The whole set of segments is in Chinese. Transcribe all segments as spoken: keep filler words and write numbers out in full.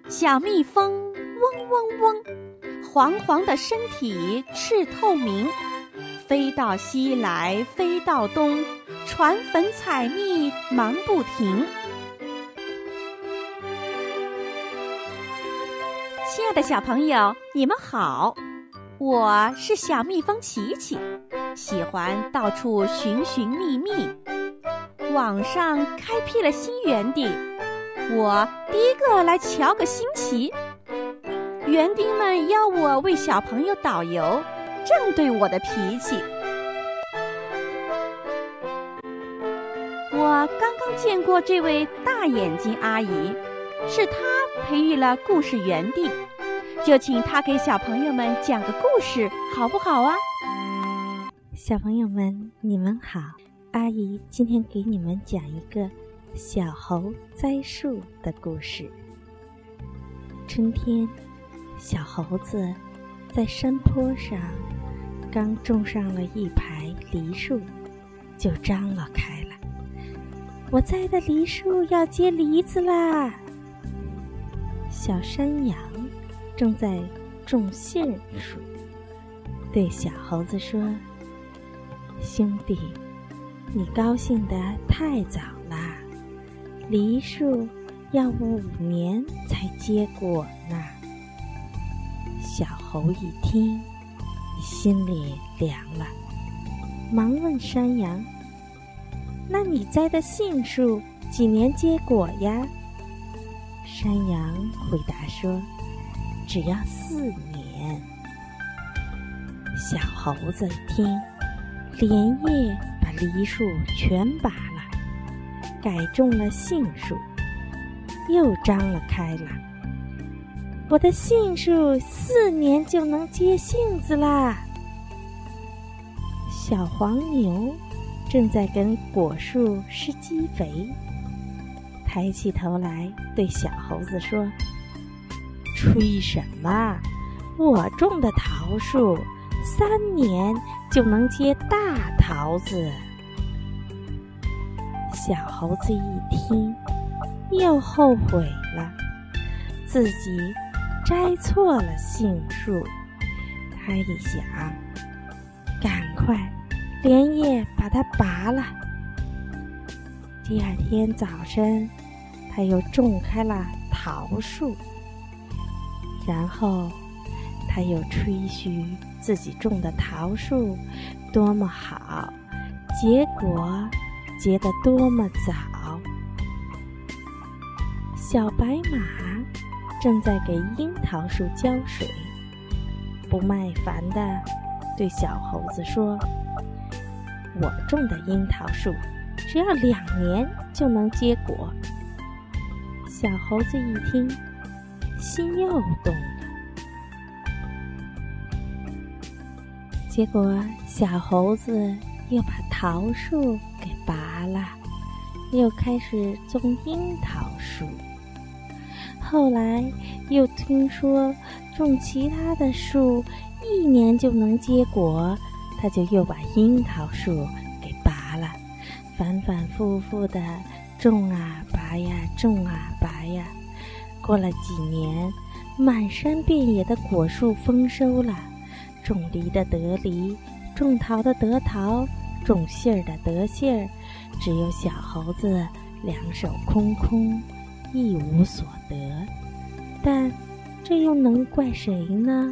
小蜜蜂嗡嗡嗡，黄黄的身体赤透明，飞到西来飞到东，传粉采蜜忙不停。亲爱的小朋友，你们好，我是小蜜蜂琪琪，喜欢到处寻寻觅觅。网上开辟了新园地，我第一个来瞧个新奇。园丁们要我为小朋友导游，正对我的脾气。我刚刚见过这位大眼睛阿姨，是她培育了故事园地，就请她给小朋友们讲个故事，好不好啊？ 小朋友们，你们好，阿姨今天给你们讲一个小猴栽树的故事。春天，小猴子在山坡上刚种上了一排梨树，就张罗开了。我栽的梨树要结梨子啦！小山羊正在种杏树，对小猴子说：“兄弟，你高兴得太早啦，梨树要五年才结果呢。”小猴一听，心里凉了，忙问山羊：“那你栽的杏树几年结果呀？”山羊回答说：“只要四年。”小猴子一听，连夜把梨树全拔了，改种了杏树，又张了开了。我的杏树四年就能结杏子啦！小黄牛正在跟果树施基肥，抬起头来对小猴子说：“吹什么？我种的桃树三年就能结大桃子。”小猴子一听，又后悔了，自己摘错了杏树。他一想，赶快连夜把它拔了。第二天早晨，他又种开了桃树，然后他又吹嘘自己种的桃树多么好，结果结得多么早。小白马正在给樱桃树浇水，不耐烦地对小猴子说：“我种的樱桃树只要两年就能结果。”小猴子一听，心又动了。结果小猴子又把桃树给拔了，又开始种樱桃树。后来又听说种其他的树一年就能结果，他就又把樱桃树给拔了，反反复复的种啊拔呀，种啊拔呀。过了几年，满山遍野的果树丰收了，种梨的得梨，种桃的得桃，种杏儿的得杏儿，只有小猴子两手空空，一无所得。但这又能怪谁呢？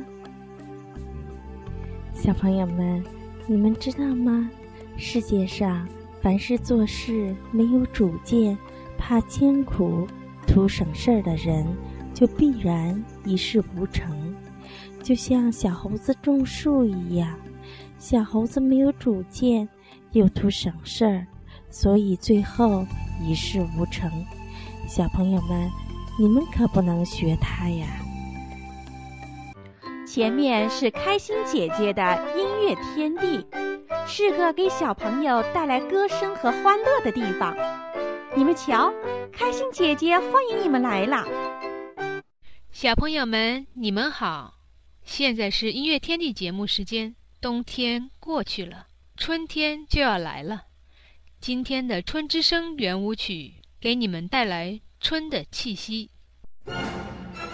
小朋友们，你们知道吗？世界上凡是做事没有主见，怕艰苦，图省事儿的人，就必然一事无成。就像小猴子种树一样，小猴子没有主见，又图省事儿，所以最后一事无成。小朋友们，你们可不能学他呀。 前面是开心姐姐的音乐天地，是个给小朋友带来歌声和欢乐的地方。你们瞧，开心姐姐欢迎你们来了。 小朋友们，你们好，现在是音乐天地节目时间。冬天过去了，春天就要来了。今天的春之声圆舞曲给你们带来春的气息。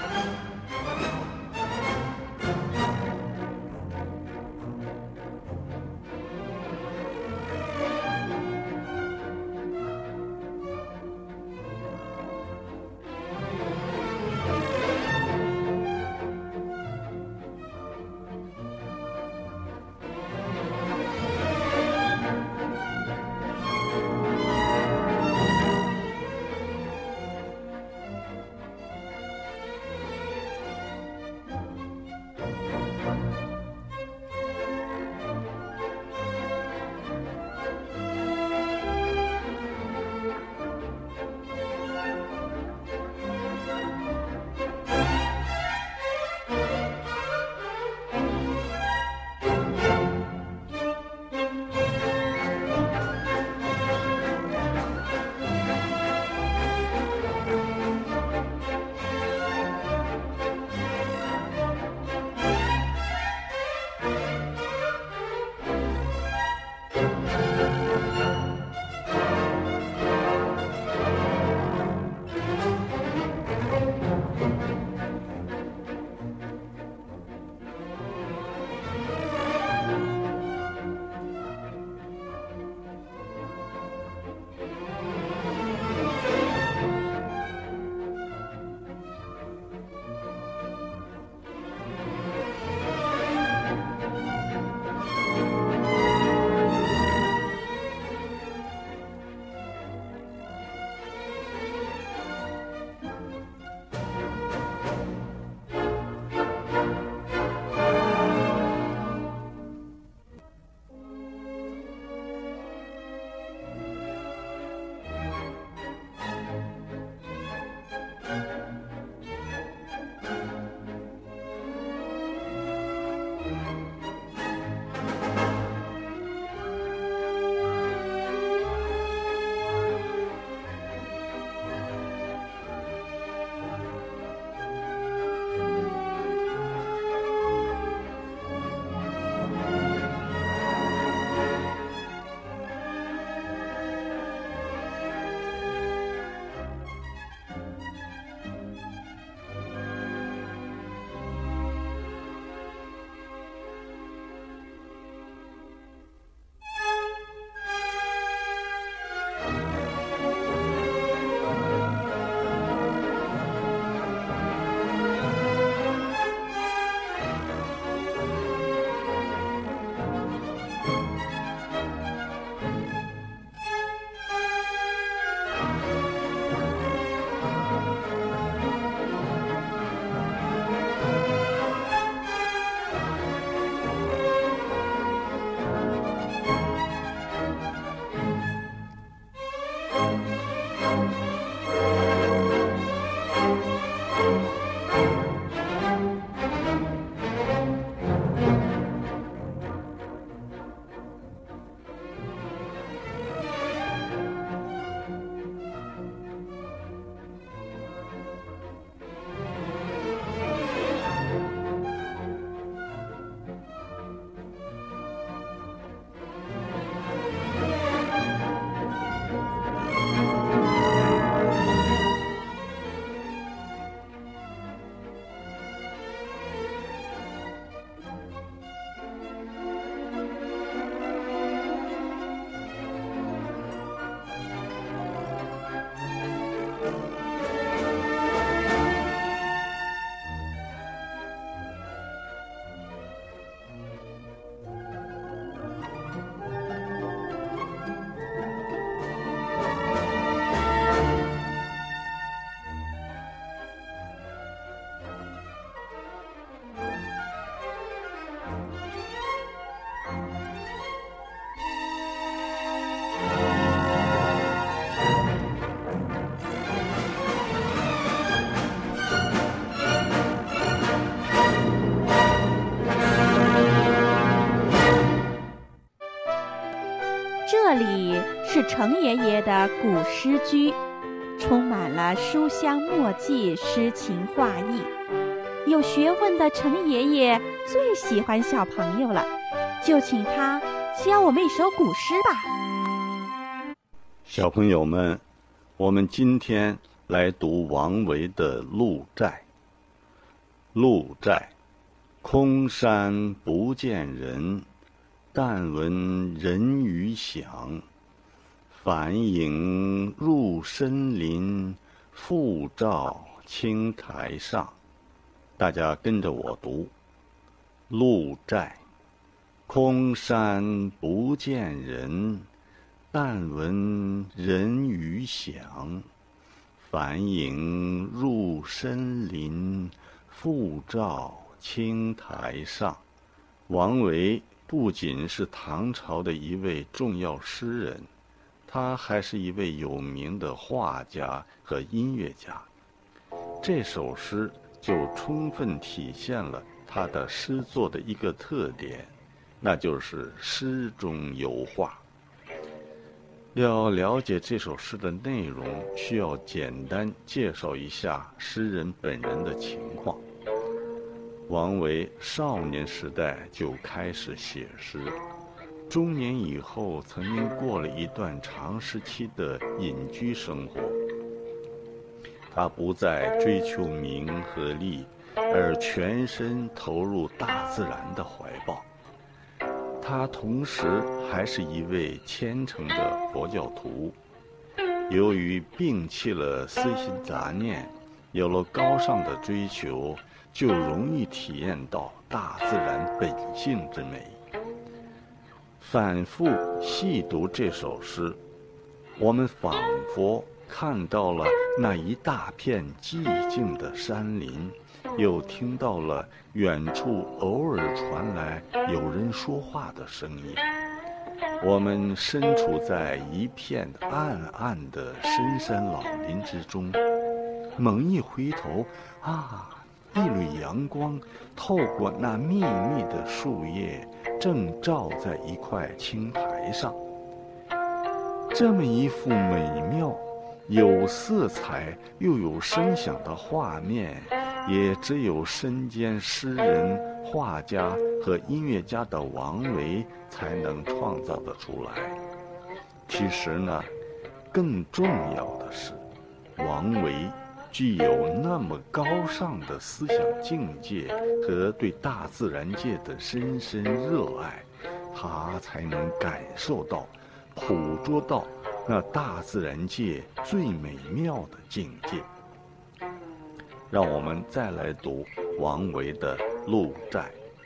这里是程爷爷的古诗居，充满了书香墨迹、诗情画意。有学问的程爷爷最喜欢小朋友了，就请他教我们一首古诗吧。 小朋友们，我们今天来读王维的《鹿柴》。鹿柴，空山不见人，但闻人语响。返影入深林，复照青苔上。大家跟着我读：鹿柴，空山不见人，但闻人语响。返影入深林，复照青苔上。王维不仅是唐朝的一位重要诗人，他还是一位有名的画家和音乐家。这首诗就充分体现了他的诗作的一个特点，那就是诗中有画。要了解这首诗的内容，需要简单介绍一下诗人本人的情况。王维少年时代就开始写诗，中年以后曾经过了一段长时期的隐居生活。他不再追求名和利，而全身投入大自然的怀抱。他同时还是一位虔诚的佛教徒，由于摒弃了私心杂念，有了高尚的追求，就容易体验到大自然本性之美。反复细读这首诗，我们仿佛看到了那一大片寂静的山林，又听到了远处偶尔传来有人说话的声音。我们身处在一片暗暗的深山老林之中，猛一回头，啊，一缕阳光透过那密密的树叶，正照在一块青苔上。这么一幅美妙、有色彩又有声响的画面，也只有身兼诗人、画家和音乐家的王维才能创造得出来。其实呢，更重要的是，王维具有那么高尚的思想境界和对大自然界的深深热爱，他才能感受到、捕捉到那大自然界最美妙的境界。让我们再来读王维的《鹿柴》。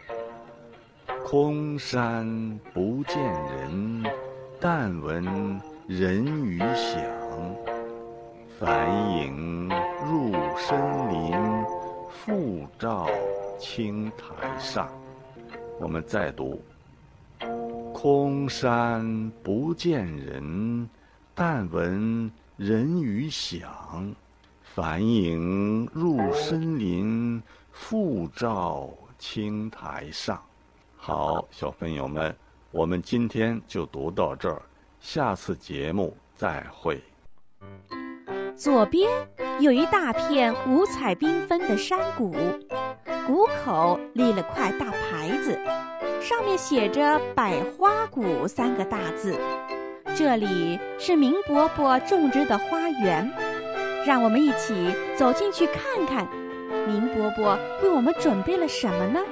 空山不见人，但闻人语响。返影入深林，复照青苔上。我们再读：空山不见人，但闻人语响，返影入深林，复照青苔上。好，小朋友们，我们今天就读到这儿，下次节目再会。 左边有一大片五彩缤纷的山谷，谷口立了块大牌子，上面写着百花谷三个大字。这里是明伯伯种植的花园，让我们一起走进去看看，明伯伯为我们准备了什么呢？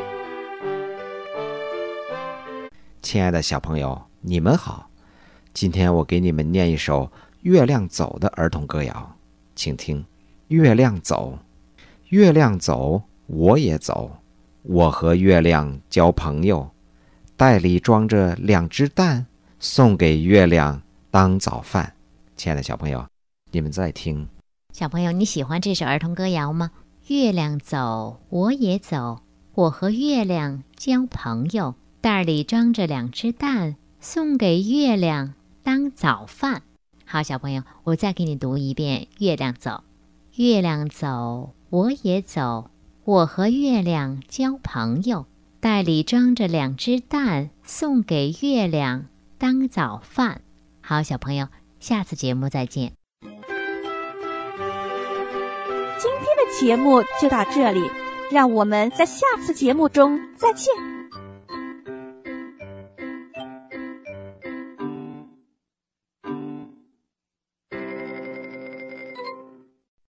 亲爱的小朋友，你们好，今天我给你们念一首月亮走的儿童歌谣，请听。月亮走，月亮走，我也走，我和月亮交朋友，袋里装着两只蛋，送给月亮当早饭。亲爱的小朋友，你们在听。 小朋友，你喜欢这首儿童歌谣吗？月亮走，我也走，我和月亮交朋友，袋里装着两只蛋，送给月亮当早饭。好，小朋友，我再给你读一遍月亮走。月亮走，我也走，我和月亮交朋友，袋里装着两只蛋，送给月亮当早饭。好，小朋友，下次节目再见。 今天的节目就到这里，让我们在下次节目中再见。